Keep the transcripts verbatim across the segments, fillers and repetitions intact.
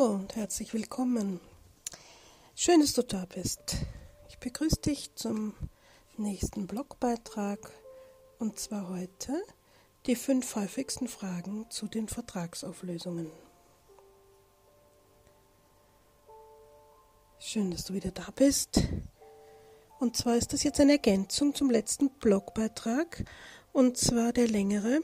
Hallo und herzlich willkommen. Schön, dass du da bist. Ich begrüße dich zum nächsten Blogbeitrag und zwar heute die fünf häufigsten Fragen zu den Vertragsauflösungen. Schön, dass du wieder da bist. Und zwar ist das jetzt eine Ergänzung zum letzten Blogbeitrag und zwar der längere.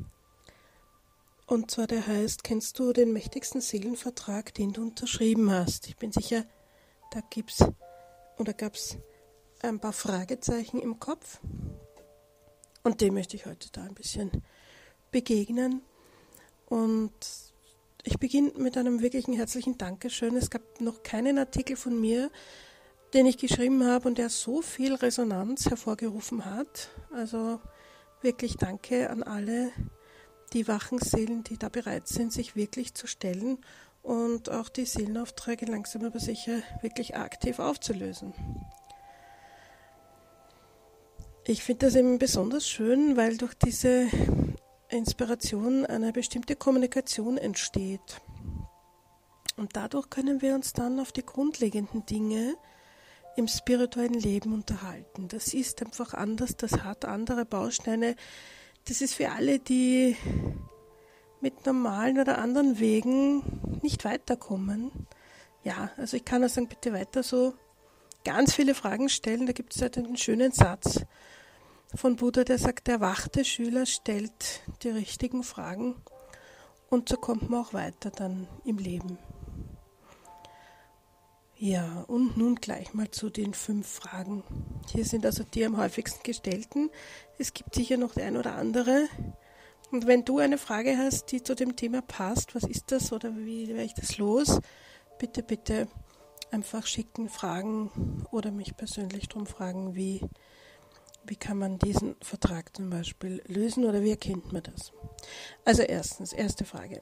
Und zwar der heißt, kennst du den mächtigsten Seelenvertrag, den du unterschrieben hast? Ich bin sicher, da gibt's oder gab's ein paar Fragezeichen im Kopf. Und dem möchte ich heute da ein bisschen begegnen. Und ich beginne mit einem wirklichen herzlichen Dankeschön. Es gab noch keinen Artikel von mir, den ich geschrieben habe und der so viel Resonanz hervorgerufen hat. Also wirklich danke an alle, die wachen Seelen, die da bereit sind, sich wirklich zu stellen und auch die Seelenaufträge langsam aber sicher wirklich aktiv aufzulösen. Ich finde das eben besonders schön, weil durch diese Inspiration eine bestimmte Kommunikation entsteht. Und dadurch können wir uns dann auf die grundlegenden Dinge im spirituellen Leben unterhalten. Das ist einfach anders, das hat andere Bausteine. Das ist für alle, die mit normalen oder anderen Wegen nicht weiterkommen. Ja, also ich kann nur sagen, bitte weiter so ganz viele Fragen stellen. Da gibt es halt einen schönen Satz von Buddha, der sagt, der erwachte Schüler stellt die richtigen Fragen und so kommt man auch weiter dann im Leben. Ja, und nun gleich mal zu den fünf Fragen. Hier sind also die am häufigsten gestellten. Es gibt sicher noch die ein oder andere. Und wenn du eine Frage hast, die zu dem Thema passt, was ist das oder wie werde ich das los, bitte, bitte einfach schicken, fragen oder mich persönlich darum fragen, wie, wie kann man diesen Vertrag zum Beispiel lösen oder wie erkennt man das? Also erstens, erste Frage.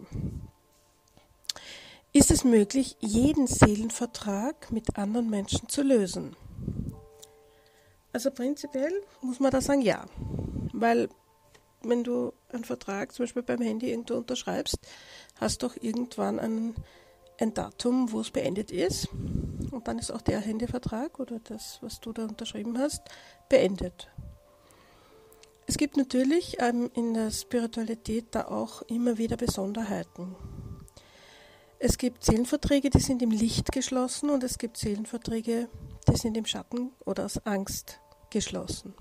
Ist es möglich, jeden Seelenvertrag mit anderen Menschen zu lösen? Also prinzipiell muss man da sagen, ja. Weil wenn du einen Vertrag zum Beispiel beim Handy irgendwo unterschreibst, hast du auch irgendwann ein, ein Datum, wo es beendet ist. Und dann ist auch der Handyvertrag oder das, was du da unterschrieben hast, beendet. Es gibt natürlich ähm, in der Spiritualität da auch immer wieder Besonderheiten. Es gibt Seelenverträge, die sind im Licht geschlossen und es gibt Seelenverträge, die sind im Schatten oder aus Angst geschlossen.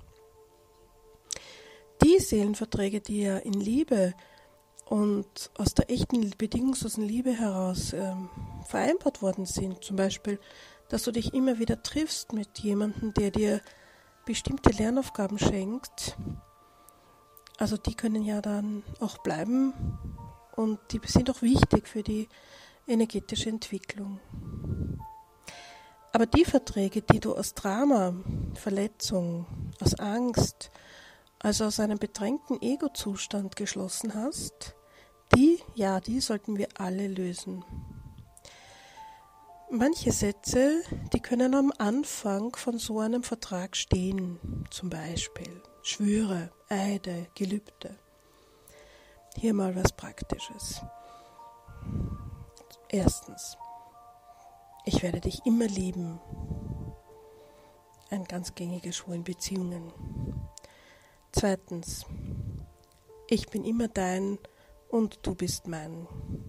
Die Seelenverträge, die ja in Liebe und aus der echten, bedingungslosen Liebe heraus ähm, vereinbart worden sind, zum Beispiel, dass du dich immer wieder triffst mit jemandem, der dir bestimmte Lernaufgaben schenkt, also die können ja dann auch bleiben und die sind auch wichtig für die energetische Entwicklung. Aber die Verträge, die du aus Drama, Verletzung, aus Angst, also aus einem bedrängten Ego-Zustand geschlossen hast, die, ja, die sollten wir alle lösen. Manche Sätze, die können am Anfang von so einem Vertrag stehen, zum Beispiel Schwüre, Eide, Gelübde. Hier mal was Praktisches. Erstens, ich werde dich immer lieben. Ein ganz gängiger Schwur in Beziehungen. Zweitens, ich bin immer dein und du bist mein.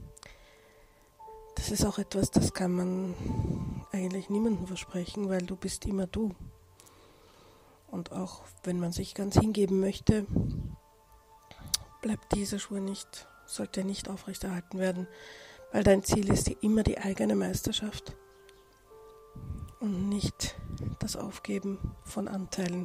Das ist auch etwas, das kann man eigentlich niemandem versprechen, weil du bist immer du. Und auch wenn man sich ganz hingeben möchte, bleibt dieser Schwur nicht, sollte nicht aufrechterhalten werden, weil dein Ziel ist immer die eigene Meisterschaft und nicht das Aufgeben von Anteilen.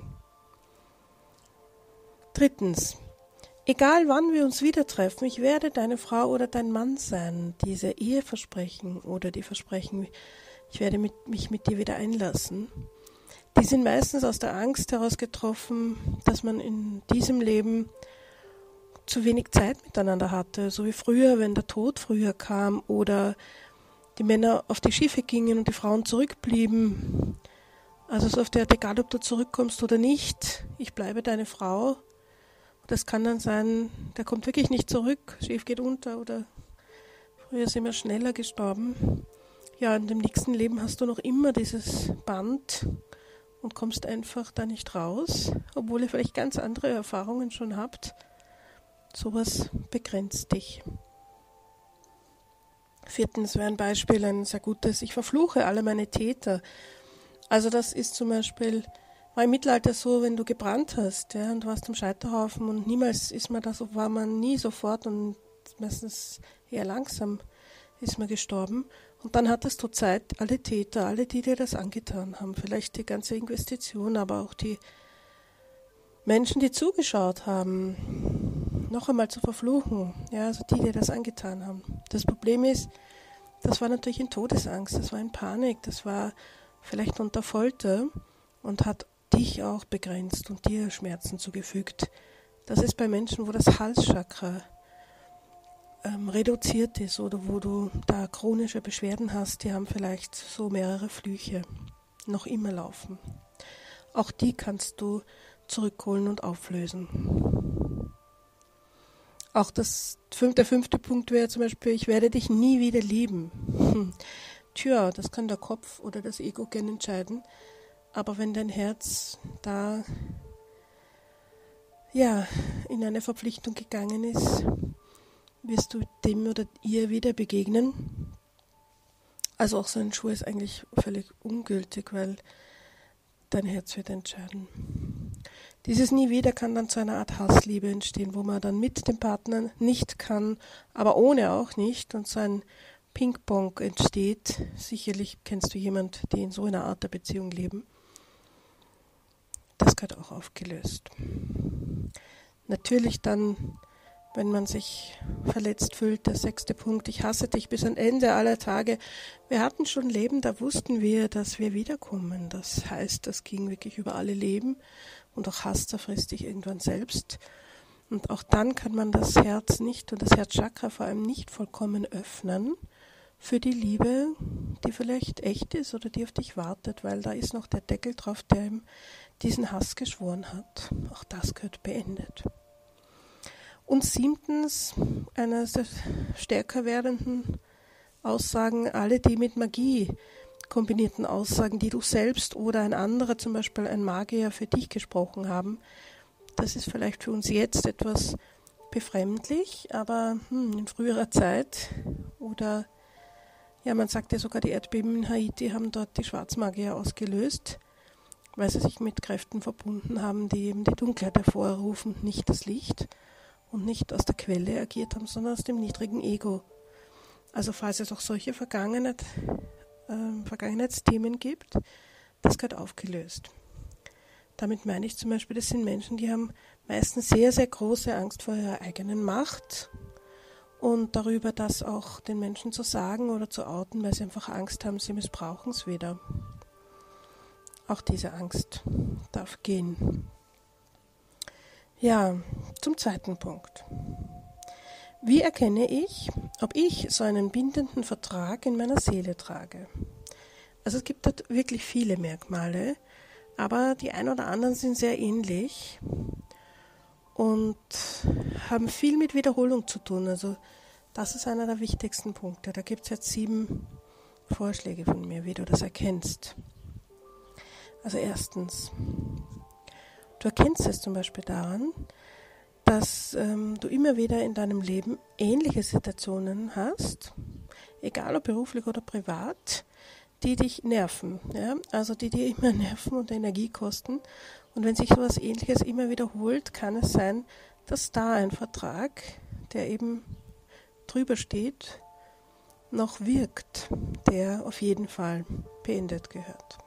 Drittens, egal wann wir uns wieder treffen, ich werde deine Frau oder dein Mann sein. Diese Eheversprechen oder die Versprechen, ich werde mit, mich mit dir wieder einlassen, die sind meistens aus der Angst heraus getroffen, dass man in diesem Leben zu wenig Zeit miteinander hatte, so wie früher, wenn der Tod früher kam oder die Männer auf die Schiffe gingen und die Frauen zurückblieben. Also so auf der Art, egal ob du zurückkommst oder nicht, ich bleibe deine Frau. Das kann dann sein, der kommt wirklich nicht zurück, Schiff geht unter oder früher sind wir schneller gestorben. Ja, in dem nächsten Leben hast du noch immer dieses Band und kommst einfach da nicht raus, obwohl ihr vielleicht ganz andere Erfahrungen schon habt. Sowas begrenzt dich. Viertens wäre ein Beispiel, ein sehr gutes: Ich verfluche alle meine Täter. Also das ist zum Beispiel, war im Mittelalter so, wenn du gebrannt hast, ja, und warst am Scheiterhaufen und niemals ist man da so, war man nie sofort und meistens eher langsam ist man gestorben. Und dann hattest du Zeit, alle Täter, alle, die dir das angetan haben, vielleicht die ganze Investition, aber auch die Menschen, die zugeschaut haben, noch einmal zu verfluchen, ja, also die dir das angetan haben. Das Problem ist, das war natürlich in Todesangst, das war in Panik, das war vielleicht unter Folter und hat dich auch begrenzt und dir Schmerzen zugefügt. Das ist bei Menschen, wo das Halschakra ähm, reduziert ist oder wo du da chronische Beschwerden hast, die haben vielleicht so mehrere Flüche noch immer laufen. Auch die kannst du zurückholen und auflösen. Auch das, der fünfte Punkt wäre zum Beispiel: Ich werde dich nie wieder lieben. Hm. Tja, das kann der Kopf oder das Ego gerne entscheiden. Aber wenn dein Herz da ja, in eine Verpflichtung gegangen ist, wirst du dem oder ihr wieder begegnen. Also auch so ein Schuh ist eigentlich völlig ungültig, weil dein Herz wird entscheiden. Dieses Nie wieder kann dann zu einer Art Hassliebe entstehen, wo man dann mit dem Partner nicht kann, aber ohne auch nicht, und so ein Ping-Pong entsteht. Sicherlich kennst du jemanden, die in so einer Art der Beziehung leben. Das gehört auch aufgelöst. Natürlich dann, wenn man sich verletzt fühlt, der sechste Punkt: Ich hasse dich bis ans Ende aller Tage. Wir hatten schon Leben, da wussten wir, dass wir wiederkommen. Das heißt, das ging wirklich über alle Leben. Und auch Hass zerfrisst dich irgendwann selbst. Und auch dann kann man das Herz nicht und das Herzchakra vor allem nicht vollkommen öffnen für die Liebe, die vielleicht echt ist oder die auf dich wartet, weil da ist noch der Deckel drauf, der ihm diesen Hass geschworen hat. Auch das gehört beendet. Und siebtens, eine der stärker werdenden Aussagen: Alle, die mit Magie kombinierten Aussagen, die du selbst oder ein anderer, zum Beispiel ein Magier, für dich gesprochen haben. Das ist vielleicht für uns jetzt etwas befremdlich, aber hm, in früherer Zeit oder ja, man sagt ja sogar, die Erdbeben in Haiti haben dort die Schwarzmagier ausgelöst, weil sie sich mit Kräften verbunden haben, die eben die Dunkelheit hervorrufen, nicht das Licht und nicht aus der Quelle agiert haben, sondern aus dem niedrigen Ego. Also falls es auch solche Vergangenheit Vergangenheitsthemen gibt, das gehört aufgelöst. Damit meine ich zum Beispiel, das sind Menschen, die haben meistens sehr, sehr große Angst vor ihrer eigenen Macht und darüber, das auch den Menschen zu sagen oder zu outen, weil sie einfach Angst haben, sie missbrauchen es wieder. Auch diese Angst darf gehen. Ja, zum zweiten Punkt. Wie erkenne ich, ob ich so einen bindenden Vertrag in meiner Seele trage? Also es gibt dort wirklich viele Merkmale, aber die ein oder anderen sind sehr ähnlich und haben viel mit Wiederholung zu tun. Also das ist einer der wichtigsten Punkte. Da gibt es jetzt sieben Vorschläge von mir, wie du das erkennst. Also erstens, du erkennst es zum Beispiel daran, dass ähm, du immer wieder in deinem Leben ähnliche Situationen hast, egal ob beruflich oder privat, die dich nerven, ja? Also die dir immer nerven und Energie kosten. Und wenn sich sowas Ähnliches immer wiederholt, kann es sein, dass da ein Vertrag, der eben drüber steht, noch wirkt, der auf jeden Fall beendet gehört.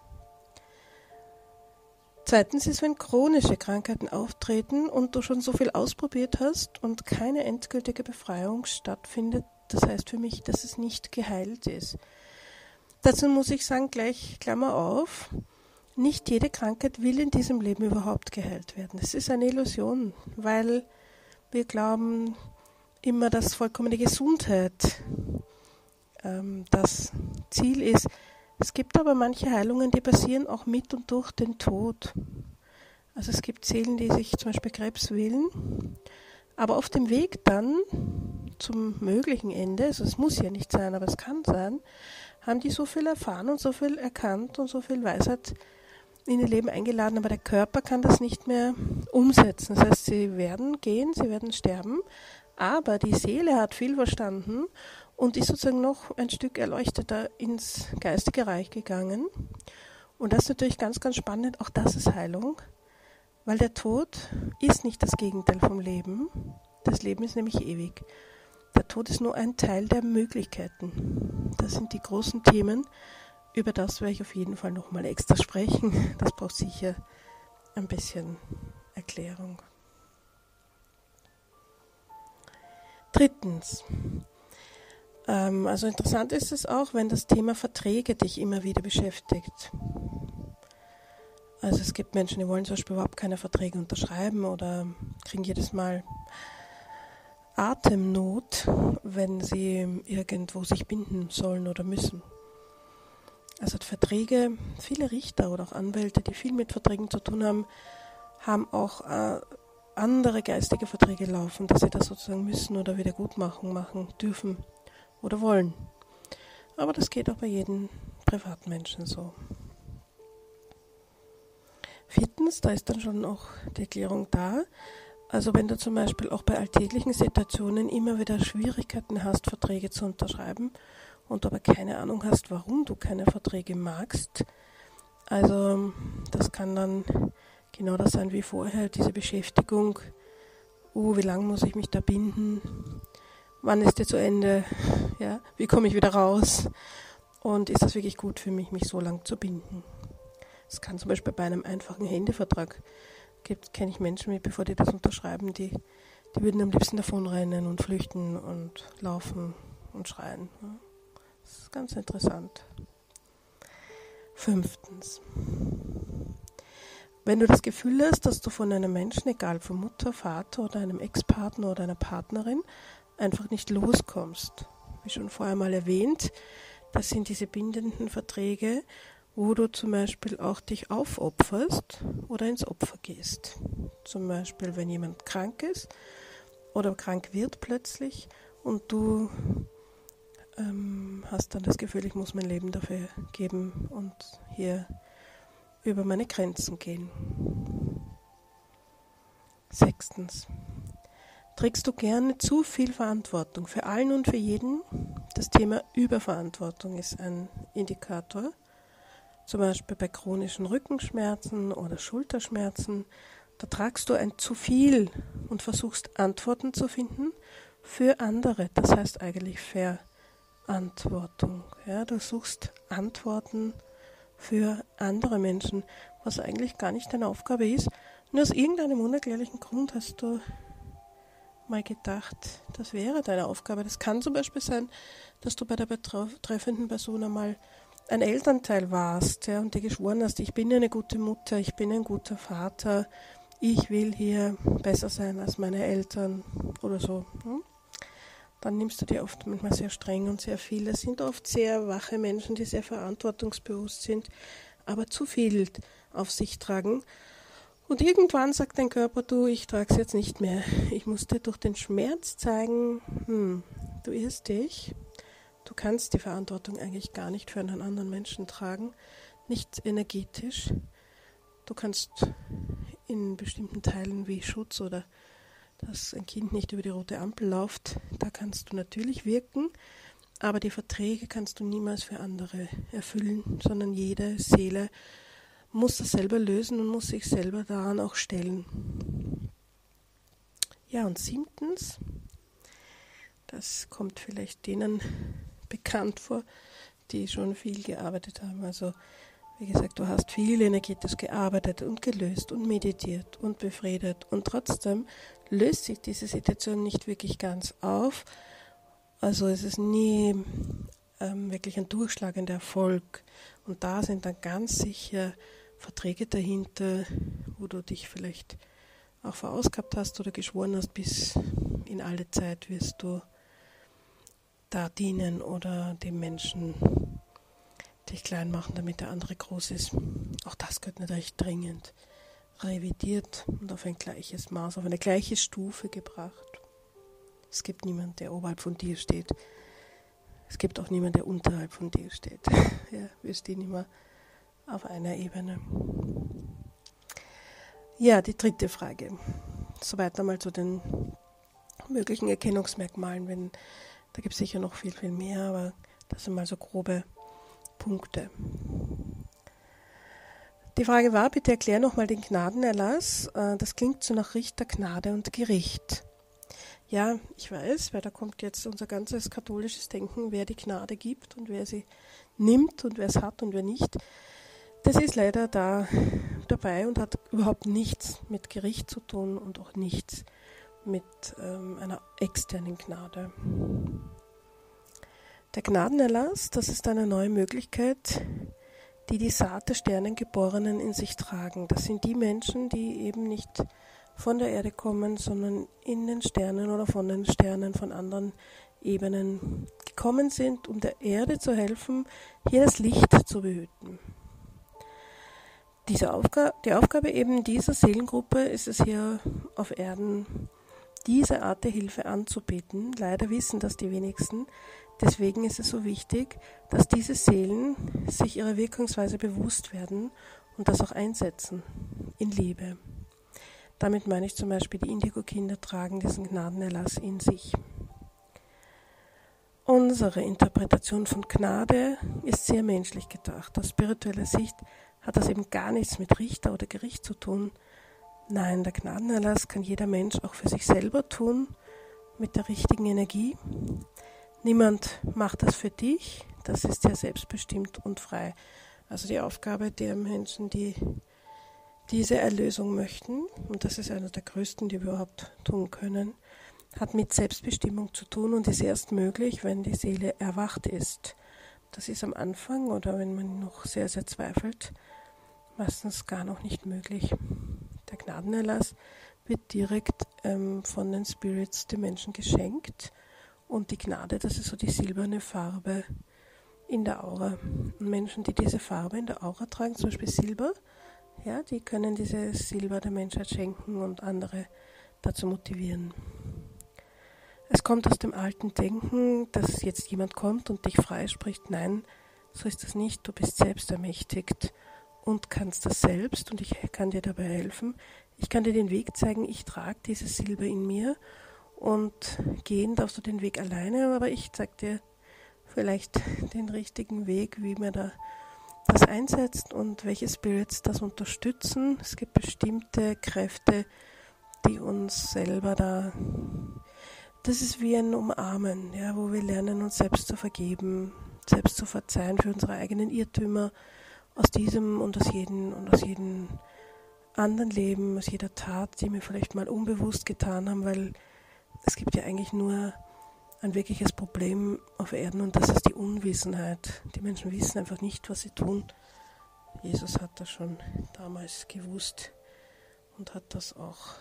Zweitens ist, wenn chronische Krankheiten auftreten und du schon so viel ausprobiert hast und keine endgültige Befreiung stattfindet, das heißt für mich, dass es nicht geheilt ist. Dazu muss ich sagen, gleich Klammer auf, nicht jede Krankheit will in diesem Leben überhaupt geheilt werden. Es ist eine Illusion, weil wir glauben immer, dass vollkommene Gesundheit ähm, das Ziel ist. Es gibt aber manche Heilungen, die passieren auch mit und durch den Tod. Also es gibt Seelen, die sich zum Beispiel Krebs wählen, aber auf dem Weg dann zum möglichen Ende, also es muss ja nicht sein, aber es kann sein, haben die so viel erfahren und so viel erkannt und so viel Weisheit in ihr Leben eingeladen, aber der Körper kann das nicht mehr umsetzen. Das heißt, sie werden gehen, sie werden sterben, aber die Seele hat viel verstanden und ist sozusagen noch ein Stück erleuchteter ins geistige Reich gegangen. Und das ist natürlich ganz, ganz spannend, auch das ist Heilung, weil der Tod ist nicht das Gegenteil vom Leben. Das Leben ist nämlich ewig. Der Tod ist nur ein Teil der Möglichkeiten. Das sind die großen Themen, über das werde ich auf jeden Fall nochmal extra sprechen. Das braucht sicher ein bisschen Erklärung. Drittens. Ähm, also interessant ist es auch, wenn das Thema Verträge dich immer wieder beschäftigt. Also es gibt Menschen, die wollen zum Beispiel überhaupt keine Verträge unterschreiben oder kriegen jedes Mal Atemnot, wenn sie irgendwo sich binden sollen oder müssen. Also Verträge, viele Richter oder auch Anwälte, die viel mit Verträgen zu tun haben, haben auch äh, andere geistige Verträge laufen, dass sie das sozusagen müssen oder Wiedergutmachung machen dürfen oder wollen. Aber das geht auch bei jedem Privatmenschen so. Viertens, da ist dann schon auch die Erklärung da. Also wenn du zum Beispiel auch bei alltäglichen Situationen immer wieder Schwierigkeiten hast, Verträge zu unterschreiben und aber keine Ahnung hast, warum du keine Verträge magst, also das kann dann genau das sein wie vorher, diese Beschäftigung, oh, wie lange muss ich mich da binden, wann ist der zu Ende, ja, wie komme ich wieder raus und ist das wirklich gut für mich, mich so lang zu binden. Das kann zum Beispiel bei einem einfachen Handyvertrag gibt, kenne ich Menschen, bevor die das unterschreiben, die, die würden am liebsten davonrennen und flüchten und laufen und schreien. Das ist ganz interessant. Fünftens. Wenn du das Gefühl hast, dass du von einem Menschen, egal von Mutter, Vater oder einem Ex-Partner oder einer Partnerin, einfach nicht loskommst, wie schon vorher mal erwähnt, das sind diese bindenden Verträge, wo du zum Beispiel auch dich aufopferst oder ins Opfer gehst. Zum Beispiel, wenn jemand krank ist oder krank wird plötzlich und du ähm, hast dann das Gefühl, ich muss mein Leben dafür geben und hier über meine Grenzen gehen. Sechstens. Trägst du gerne zu viel Verantwortung für allen und für jeden? Das Thema Überverantwortung ist ein Indikator. Zum Beispiel bei chronischen Rückenschmerzen oder Schulterschmerzen, da tragst du ein zu viel und versuchst Antworten zu finden für andere. Das heißt eigentlich Verantwortung. Ja, du suchst Antworten für andere Menschen, was eigentlich gar nicht deine Aufgabe ist. Nur aus irgendeinem unerklärlichen Grund hast du mal gedacht, das wäre deine Aufgabe. Das kann zum Beispiel sein, dass du bei der betreffenden Person einmal ein Elternteil warst, ja, und dir geschworen hast, ich bin eine gute Mutter, ich bin ein guter Vater, ich will hier besser sein als meine Eltern oder so. Hm? Dann nimmst du dir oft manchmal sehr streng und sehr viel. Das sind oft sehr wache Menschen, die sehr verantwortungsbewusst sind, aber zu viel auf sich tragen. Und irgendwann sagt dein Körper, du, ich trage es jetzt nicht mehr. Ich muss dir durch den Schmerz zeigen, hm, du irrst dich. Du kannst die Verantwortung eigentlich gar nicht für einen anderen Menschen tragen, nicht energetisch. Du kannst in bestimmten Teilen wie Schutz oder dass ein Kind nicht über die rote Ampel läuft, da kannst du natürlich wirken, aber die Verträge kannst du niemals für andere erfüllen, sondern jede Seele muss das selber lösen und muss sich selber daran auch stellen. Ja, und siebtens, das kommt vielleicht denen bekannt vor, die schon viel gearbeitet haben. Also wie gesagt, du hast viel energetisch gearbeitet und gelöst und meditiert und befriedet und trotzdem löst sich diese Situation nicht wirklich ganz auf. Also es ist nie ähm, wirklich ein durchschlagender Erfolg und da sind dann ganz sicher Verträge dahinter, wo du dich vielleicht auch verausgabt hast oder geschworen hast, bis in alle Zeit wirst du da dienen oder dem Menschen dich klein machen, damit der andere groß ist. Auch das gehört natürlich dringend revidiert und auf ein gleiches Maß, auf eine gleiche Stufe gebracht. Es gibt niemanden, der oberhalb von dir steht. Es gibt auch niemanden, der unterhalb von dir steht. Ja, wir stehen immer auf einer Ebene. Ja, die dritte Frage. Soweit einmal zu den möglichen Erkennungsmerkmalen. Wenn, da gibt es sicher noch viel, viel mehr, aber das sind mal so grobe Punkte. Die Frage war, bitte erklär nochmal den Gnadenerlass. Das klingt so nach Richter, Gnade und Gericht. Ja, ich weiß, weil da kommt jetzt unser ganzes katholisches Denken, wer die Gnade gibt und wer sie nimmt und wer es hat und wer nicht. Das ist leider da dabei und hat überhaupt nichts mit Gericht zu tun und auch nichts mit ähm, einer externen Gnade. Der Gnadenerlass, das ist eine neue Möglichkeit, die die Saat der Sternengeborenen in sich tragen. Das sind die Menschen, die eben nicht von der Erde kommen, sondern in den Sternen oder von den Sternen von anderen Ebenen gekommen sind, um der Erde zu helfen, hier das Licht zu behüten. Diese Aufgabe, die Aufgabe eben dieser Seelengruppe ist es hier auf Erden, diese Art der Hilfe anzubieten. Leider wissen das die wenigsten. Deswegen ist es so wichtig, dass diese Seelen sich ihrer Wirkungsweise bewusst werden und das auch einsetzen in Liebe. Damit meine ich zum Beispiel, die Indigo-Kinder tragen diesen Gnadenerlass in sich. Unsere Interpretation von Gnade ist sehr menschlich gedacht. Aus spiritueller Sicht hat das eben gar nichts mit Richter oder Gericht zu tun. Nein, der Gnadenerlass kann jeder Mensch auch für sich selber tun, mit der richtigen Energie. Niemand macht das für dich, das ist ja selbstbestimmt und frei. Also die Aufgabe der Menschen, die diese Erlösung möchten, und das ist einer der größten, die wir überhaupt tun können, hat mit Selbstbestimmung zu tun und ist erst möglich, wenn die Seele erwacht ist. Das ist am Anfang oder wenn man noch sehr, sehr zweifelt, meistens gar noch nicht möglich. Der Gnadenerlass wird direkt ähm, von den Spirits den Menschen geschenkt und die Gnade, das ist so die silberne Farbe in der Aura. Und Menschen, die diese Farbe in der Aura tragen, zum Beispiel Silber, ja, die können diese Silber der Menschheit schenken und andere dazu motivieren. Es kommt aus dem alten Denken, dass jetzt jemand kommt und dich freispricht. Nein, so ist das nicht. Du bist selbst ermächtigt und kannst das selbst und ich kann dir dabei helfen. Ich kann dir den Weg zeigen, ich trage dieses Silber in mir und gehen darfst du den Weg alleine, aber ich zeige dir vielleicht den richtigen Weg, wie man da das einsetzt und welche Spirits das unterstützen. Es gibt bestimmte Kräfte, die uns selber da, das ist wie ein Umarmen, ja, wo wir lernen, uns selbst zu vergeben, selbst zu verzeihen für unsere eigenen Irrtümer aus diesem und aus jedem und aus jedem anderen Leben, aus jeder Tat, die wir vielleicht mal unbewusst getan haben, weil es gibt ja eigentlich nur ein wirkliches Problem auf Erden und das ist die Unwissenheit. Die Menschen wissen einfach nicht, was sie tun. Jesus hat das schon damals gewusst und hat das auch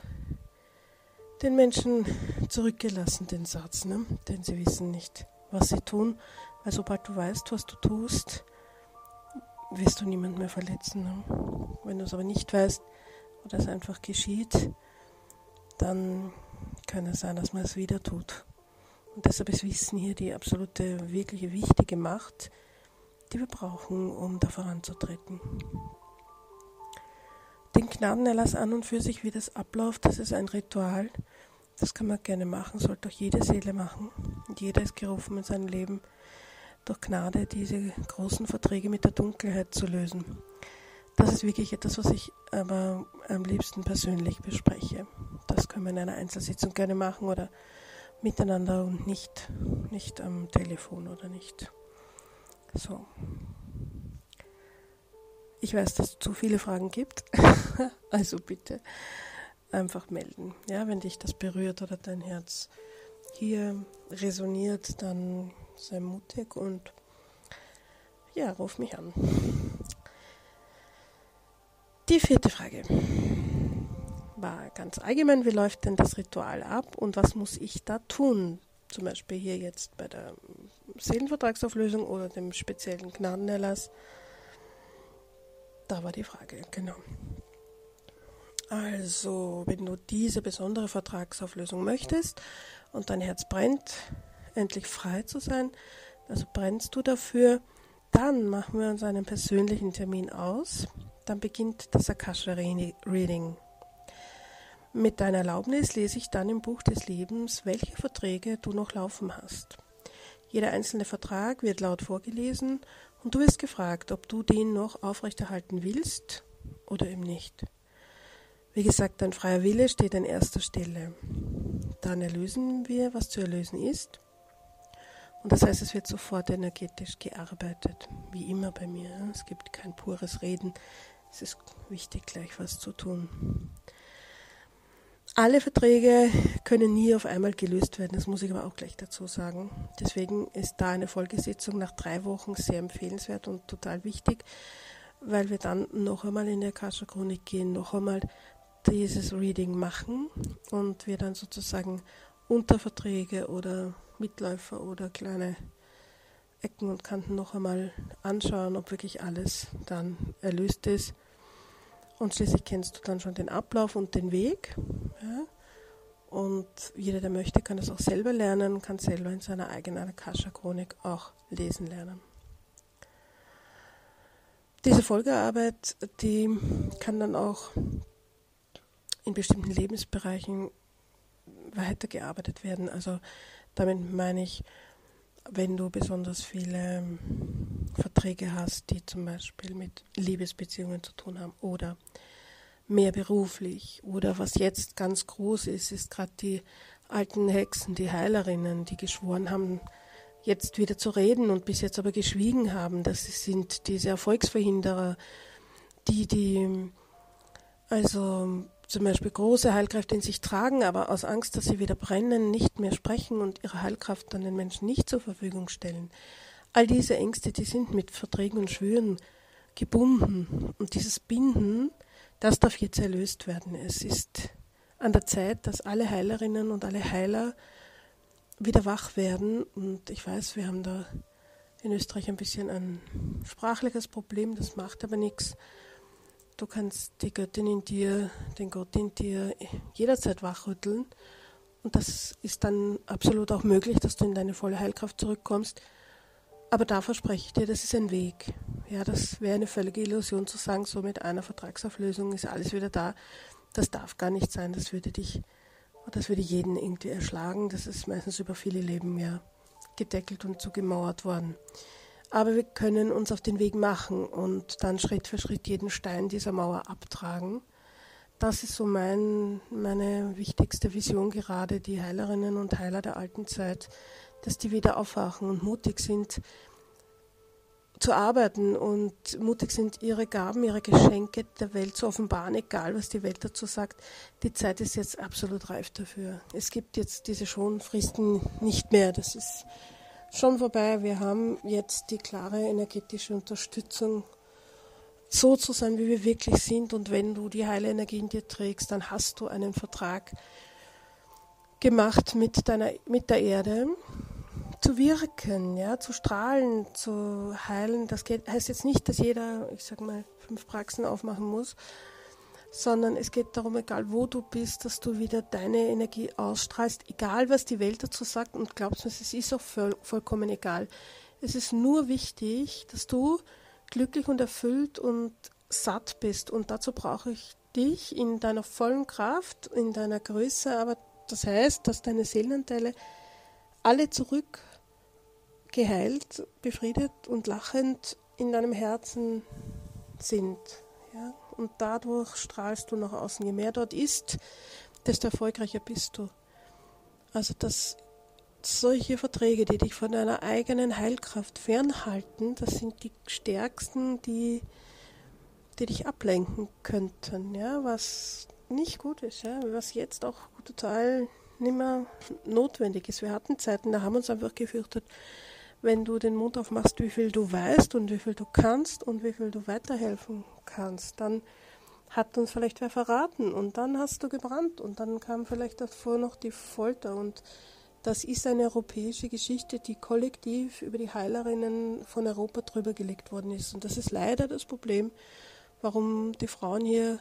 den Menschen zurückgelassen, den Satz, ne? Denn sie wissen nicht, was sie tun, weil sobald du weißt, was du tust, wirst du niemanden mehr verletzen. Ne? Wenn du es aber nicht weißt oder es einfach geschieht, dann kann es sein, dass man es wieder tut. Und deshalb ist Wissen hier die absolute, wirkliche, wichtige Macht, die wir brauchen, um da voranzutreten. Den Gnadenerlass an und für sich, wie das abläuft, das ist ein Ritual. Das kann man gerne machen, sollte auch jede Seele machen. Und jeder ist gerufen in seinem Leben, durch Gnade diese großen Verträge mit der Dunkelheit zu lösen. Das ist wirklich etwas, was ich aber am liebsten persönlich bespreche. Das können wir in einer Einzelsitzung gerne machen oder miteinander und nicht, nicht am Telefon oder nicht. So. Ich weiß, dass es zu viele Fragen gibt, also bitte einfach melden. Ja, wenn dich das berührt oder dein Herz hier resoniert, dann sei mutig und ja, ruf mich an. Die vierte Frage war ganz allgemein, wie läuft denn das Ritual ab und was muss ich da tun? Zum Beispiel hier jetzt bei der Seelenvertragsauflösung oder dem speziellen Gnadenerlass. Da war die Frage, genau. Also, wenn du diese besondere Vertragsauflösung möchtest und dein Herz brennt, endlich frei zu sein, also brennst du dafür, dann machen wir uns einen persönlichen Termin aus. Dann beginnt das Akasha Reading. Mit deiner Erlaubnis lese ich dann im Buch des Lebens, welche Verträge du noch laufen hast. Jeder einzelne Vertrag wird laut vorgelesen und du wirst gefragt, ob du den noch aufrechterhalten willst oder eben nicht. Wie gesagt, dein freier Wille steht an erster Stelle. Dann erlösen wir, was zu erlösen ist. Und das heißt, es wird sofort energetisch gearbeitet, wie immer bei mir. Es gibt kein pures Reden. Es ist wichtig, gleich was zu tun. Alle Verträge können nie auf einmal gelöst werden, das muss ich aber auch gleich dazu sagen. Deswegen ist da eine Folgesitzung nach drei Wochen sehr empfehlenswert und total wichtig, weil wir dann noch einmal in der Akasha-Chronik gehen, noch einmal dieses Reading machen und wir dann sozusagen Unterverträge oder Mitläufer oder kleine Ecken und Kanten noch einmal anschauen, ob wirklich alles dann erlöst ist. Und schließlich kennst du dann schon den Ablauf und den Weg. Ja? Und jeder, der möchte, kann das auch selber lernen, kann selber in seiner eigenen Akasha-Chronik auch lesen lernen. Diese Folgearbeit, die kann dann auch in bestimmten Lebensbereichen weitergearbeitet werden. Also damit meine ich, wenn du besonders viele Verträge hast, die zum Beispiel mit Liebesbeziehungen zu tun haben oder mehr beruflich oder was jetzt ganz groß ist, ist gerade die alten Hexen, die Heilerinnen, die geschworen haben, jetzt wieder zu reden und bis jetzt aber geschwiegen haben. Das sind diese Erfolgsverhinderer, die, die also zum Beispiel große Heilkräfte in sich tragen, aber aus Angst, dass sie wieder brennen, nicht mehr sprechen und ihre Heilkraft dann den Menschen nicht zur Verfügung stellen. All diese Ängste, die sind mit Verträgen und Schwüren gebunden. Und dieses Binden, das darf jetzt erlöst werden. Es ist an der Zeit, dass alle Heilerinnen und alle Heiler wieder wach werden. Und ich weiß, wir haben da in Österreich ein bisschen ein sprachliches Problem, das macht aber nichts. Du kannst die Göttin in dir, den Gott in dir jederzeit wachrütteln. Und das ist dann absolut auch möglich, dass du in deine volle Heilkraft zurückkommst. Aber da verspreche ich dir, das ist ein Weg. Ja, das wäre eine völlige Illusion zu sagen, so mit einer Vertragsauflösung ist alles wieder da. Das darf gar nicht sein. Das würde dich, das würde jeden irgendwie erschlagen. Das ist meistens über viele Leben ja gedeckelt und zugemauert worden. Aber wir können uns auf den Weg machen und dann Schritt für Schritt jeden Stein dieser Mauer abtragen. Das ist so mein, meine wichtigste Vision gerade, die Heilerinnen und Heiler der alten Zeit, dass die wieder aufwachen und mutig sind zu arbeiten und mutig sind, ihre Gaben, ihre Geschenke der Welt zu offenbaren, egal was die Welt dazu sagt. Die Zeit ist jetzt absolut reif dafür. Es gibt jetzt diese Schonfristen nicht mehr. Das ist schon vorbei. Wir haben jetzt die klare energetische Unterstützung, so zu sein, wie wir wirklich sind. Und wenn du die heile Energie in dir trägst, dann hast du einen Vertrag gemacht mit deiner, mit der Erde, zu wirken, ja, zu strahlen, zu heilen. Das geht, heißt jetzt nicht, dass jeder, ich sag mal, fünf Praxen aufmachen muss, sondern es geht darum, egal wo du bist, dass du wieder deine Energie ausstrahlst, egal was die Welt dazu sagt, und glaubst mir, es ist auch voll, vollkommen egal. Es ist nur wichtig, dass du glücklich und erfüllt und satt bist, und dazu brauche ich dich in deiner vollen Kraft, in deiner Größe, aber das heißt, dass deine Seelenanteile alle zurück geheilt, befriedet und lachend in deinem Herzen sind. Ja? Und dadurch strahlst du nach außen. Je mehr dort ist, desto erfolgreicher bist du. Also dass solche Verträge, die dich von deiner eigenen Heilkraft fernhalten, das sind die stärksten, die, die dich ablenken könnten, ja? Was nicht gut ist, ja? Was jetzt auch total nicht mehr notwendig ist. Wir hatten Zeiten, da haben wir uns einfach gefürchtet, wenn du den Mund aufmachst, wie viel du weißt und wie viel du kannst und wie viel du weiterhelfen kannst, dann hat uns vielleicht wer verraten und dann hast du gebrannt und dann kam vielleicht davor noch die Folter, und das ist eine europäische Geschichte, die kollektiv über die Heilerinnen von Europa drüber gelegt worden ist, und das ist leider das Problem, warum die Frauen hier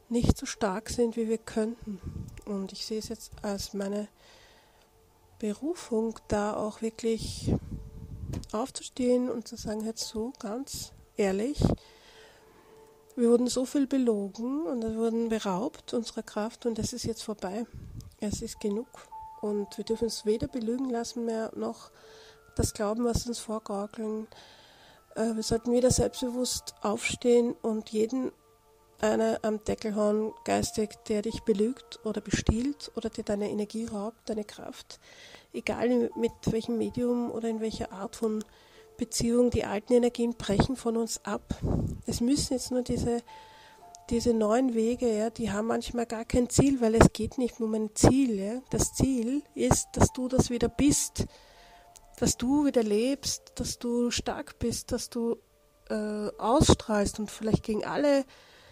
nicht so stark sind, wie wir könnten. Und ich sehe es jetzt als meine Berufung, da auch wirklich aufzustehen und zu sagen, jetzt so ganz ehrlich, wir wurden so viel belogen und wir wurden beraubt unserer Kraft und es ist jetzt vorbei. Es ist genug. Und wir dürfen uns weder belügen lassen mehr, noch das Glauben, was uns vorgaukeln. Äh, wir sollten wieder selbstbewusst aufstehen und jeden einer am Deckel hauen, geistig, der dich belügt oder bestiehlt oder dir deine Energie raubt, deine Kraft. Egal mit welchem Medium oder in welcher Art von Beziehung, die alten Energien brechen von uns ab. Es müssen jetzt nur diese, diese neuen Wege, ja, die haben manchmal gar kein Ziel, weil es geht nicht um ein Ziel. Ja. Das Ziel ist, dass du das wieder bist, dass du wieder lebst, dass du stark bist, dass du äh, ausstrahlst und vielleicht gegen alle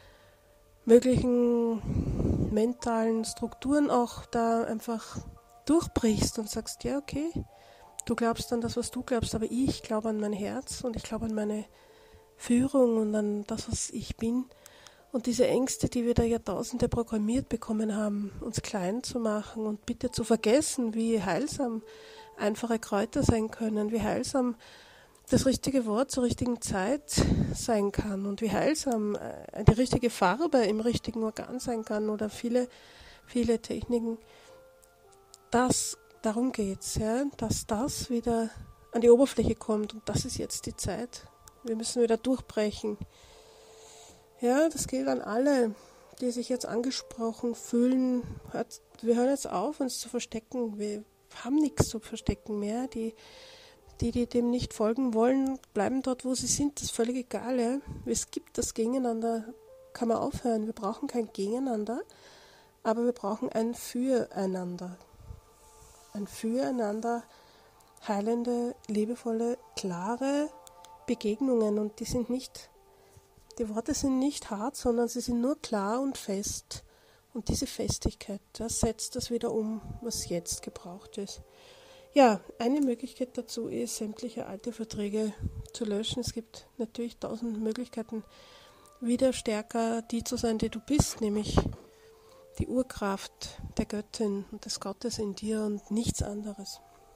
möglichen mentalen Strukturen auch da einfach durchbrichst und sagst, ja, okay, du glaubst an das, was du glaubst, aber ich glaube an mein Herz und ich glaube an meine Führung und an das, was ich bin. Und diese Ängste, die wir da Jahrtausende programmiert bekommen haben, uns klein zu machen und bitte zu vergessen, wie heilsam einfache Kräuter sein können, wie heilsam das richtige Wort zur richtigen Zeit sein kann und wie heilsam die richtige Farbe im richtigen Organ sein kann oder viele, viele Techniken. Das, darum geht's, ja, dass das wieder an die Oberfläche kommt und das ist jetzt die Zeit. Wir müssen wieder durchbrechen. Ja, das gilt an alle, die sich jetzt angesprochen fühlen. Wir hören jetzt auf, uns zu verstecken. Wir haben nichts zu verstecken mehr. Die Die, die dem nicht folgen wollen, bleiben dort, wo sie sind. Das ist völlig egal. Ja? Es gibt das Gegeneinander, kann man aufhören. Wir brauchen kein Gegeneinander, aber wir brauchen ein Füreinander. Ein Füreinander, heilende, liebevolle, klare Begegnungen. Und die sind nicht, die Worte sind nicht hart, sondern sie sind nur klar und fest. Und diese Festigkeit, das setzt das wieder um, was jetzt gebraucht ist. Ja, eine Möglichkeit dazu ist, sämtliche alte Verträge zu löschen. Es gibt natürlich tausend Möglichkeiten, wieder stärker die zu sein, die du bist, nämlich die Urkraft der Göttin und des Gottes in dir und nichts anderes.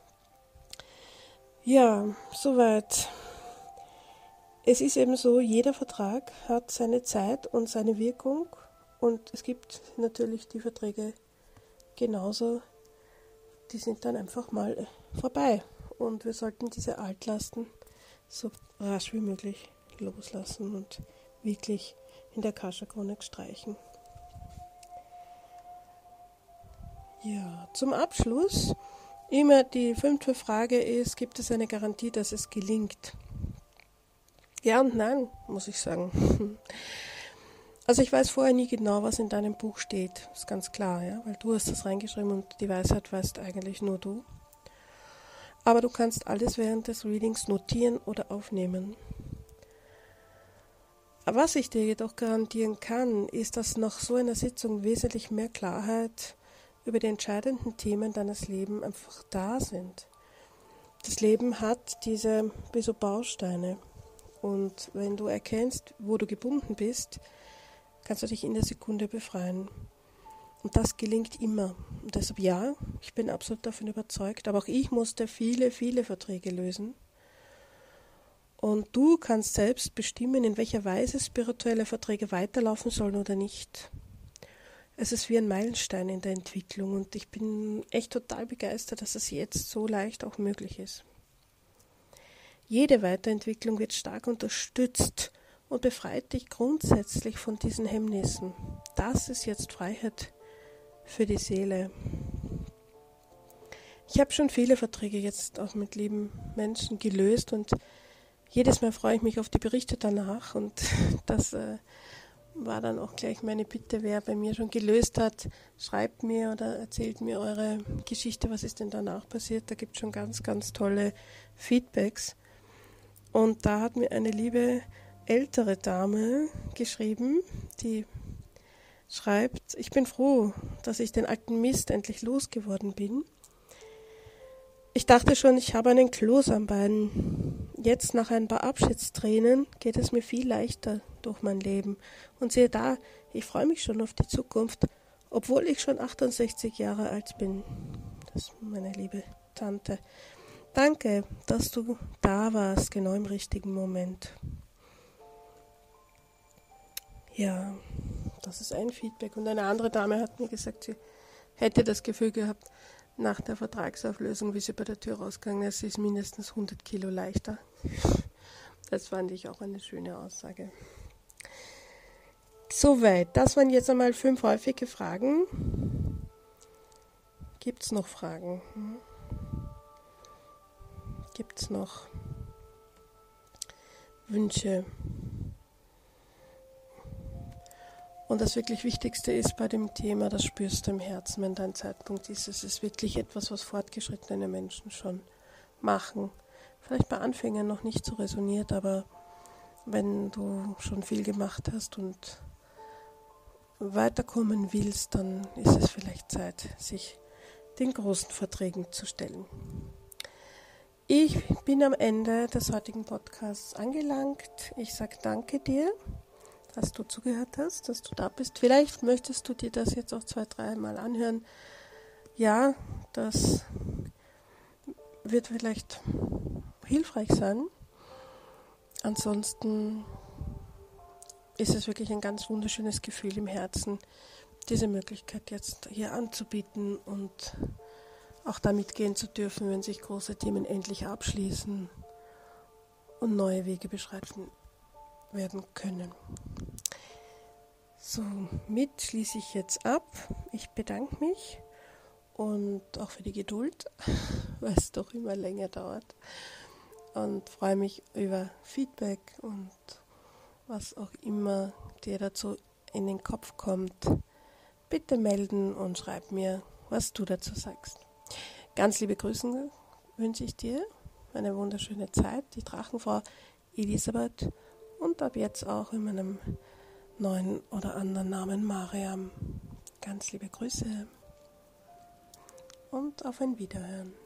Ja, soweit. Es ist eben so, jeder Vertrag hat seine Zeit und seine Wirkung und es gibt natürlich die Verträge genauso, die sind dann einfach mal vorbei. Und wir sollten diese Altlasten so rasch wie möglich loslassen und wirklich in der Akasha-Chronik streichen. Ja, zum Abschluss, immer die fünfte Frage ist, gibt es eine Garantie, dass es gelingt? Ja und nein, muss ich sagen. Also ich weiß vorher nie genau, was in deinem Buch steht, ist ganz klar, ja, weil du hast das reingeschrieben und die Weisheit weißt eigentlich nur du. Aber du kannst alles während des Readings notieren oder aufnehmen. Was ich dir jedoch garantieren kann, ist, dass nach so einer Sitzung wesentlich mehr Klarheit über die entscheidenden Themen deines Lebens einfach da sind. Das Leben hat diese wie so Bausteine und wenn du erkennst, wo du gebunden bist, kannst du dich in der Sekunde befreien. Und das gelingt immer. Und deshalb ja, ich bin absolut davon überzeugt, aber auch ich musste viele, viele Verträge lösen. Und du kannst selbst bestimmen, in welcher Weise spirituelle Verträge weiterlaufen sollen oder nicht. Es ist wie ein Meilenstein in der Entwicklung und ich bin echt total begeistert, dass es jetzt so leicht auch möglich ist. Jede Weiterentwicklung wird stark unterstützt und befreit dich grundsätzlich von diesen Hemmnissen. Das ist jetzt Freiheit für die Seele. Ich habe schon viele Verträge jetzt auch mit lieben Menschen gelöst und jedes Mal freue ich mich auf die Berichte danach und das äh, war dann auch gleich meine Bitte, wer bei mir schon gelöst hat, schreibt mir oder erzählt mir eure Geschichte, was ist denn danach passiert. Da gibt es schon ganz, ganz tolle Feedbacks. Und da hat mir eine liebe ältere Dame geschrieben, die schreibt, ich bin froh, dass ich den alten Mist endlich losgeworden bin. Ich dachte schon, ich habe einen Kloß am Bein. Jetzt, nach ein paar Abschiedstränen, geht es mir viel leichter durch mein Leben. Und siehe da, Ich freue mich schon auf die Zukunft, obwohl ich schon achtundsechzig Jahre alt bin. Das ist meine liebe Tante. Danke, dass du da warst, genau im richtigen Moment. Ja, das ist ein Feedback. Und eine andere Dame hat mir gesagt, sie hätte das Gefühl gehabt, nach der Vertragsauflösung, wie sie bei der Tür rausgegangen ist, sie ist mindestens hundert Kilo leichter. Das fand ich auch eine schöne Aussage. Soweit, das waren jetzt einmal fünf häufige Fragen. Gibt es noch Fragen? Hm? Gibt es noch Wünsche? Und das wirklich Wichtigste ist bei dem Thema, das spürst du im Herzen, wenn dein Zeitpunkt ist. Es ist wirklich etwas, was fortgeschrittene Menschen schon machen. Vielleicht bei Anfängern noch nicht so resoniert, aber wenn du schon viel gemacht hast und weiterkommen willst, dann ist es vielleicht Zeit, sich den großen Verträgen zu stellen. Ich bin am Ende des heutigen Podcasts angelangt. Ich sage danke dir, dass du zugehört hast, dass du da bist. Vielleicht möchtest du dir das jetzt auch zwei, dreimal anhören. Ja, das wird vielleicht hilfreich sein. Ansonsten ist es wirklich ein ganz wunderschönes Gefühl im Herzen, diese Möglichkeit jetzt hier anzubieten und auch damit gehen zu dürfen, wenn sich große Themen endlich abschließen und neue Wege beschreiten werden können. Somit schließe ich jetzt ab. Ich bedanke mich und auch für die Geduld, weil es doch immer länger dauert, und freue mich über Feedback und was auch immer dir dazu in den Kopf kommt. Bitte melden und schreib mir, was du dazu sagst. Ganz liebe Grüße wünsche ich dir, eine wunderschöne Zeit, die Drachenfrau Elisabeth, und ab jetzt auch in meinem neuen oder anderen Namen Mariam. Ganz liebe Grüße und auf ein Wiederhören.